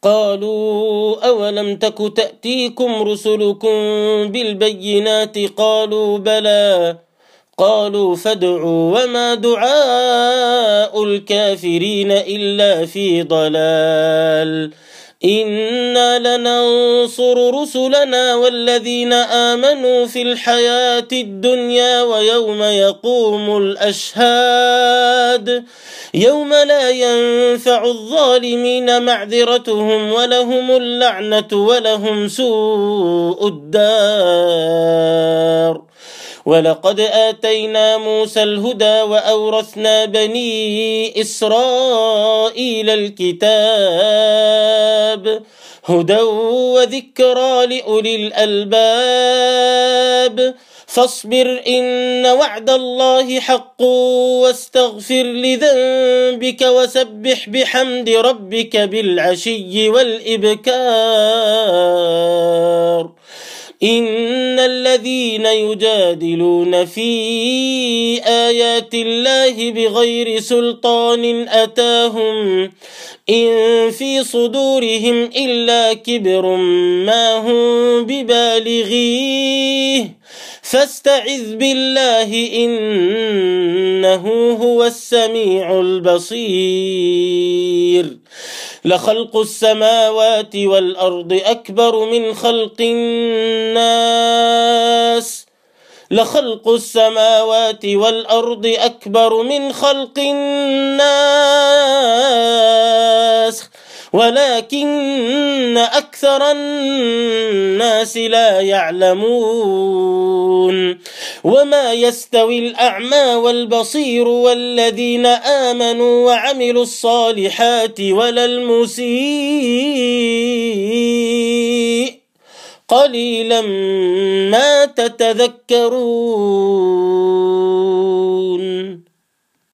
قالوا أولم تك تأتيكم رسلكم بالبينات قالوا بلى قالوا فادعوا وما دعاء الكافرين إلا في ضلال إنا لننصر رسلنا والذين آمنوا في الحياة الدنيا ويوم يقوم الأشهاد يوم لا ينفع الظالمين معذرتهم ولهم اللعنة ولهم سوء الدار ولقد آتينا موسى الهدى وأورثنا بني إسرائيل الكتاب هدى وذكرى لأولي الألباب فاصبر إن وعد الله حق واستغفر لذنبك وسبح بحمد ربك بالعشي والإبكار إن الذين يجادلون في آيات الله بغير سلطان أتاهم إن في صدورهم إلا كبر ما هم ببالغيه فاستعذ بالله إنه هو السميع البصير لخلق السماوات والأرض أكبر من خلق الناس لخلق السماوات والأرض أكبر من خلق الناس ولكن أكثر الناس لا يعلمون وما يستوي الأعمى والبصير والذين آمنوا وعملوا الصالحات ولا المسيء قليلا ما تتذكرون.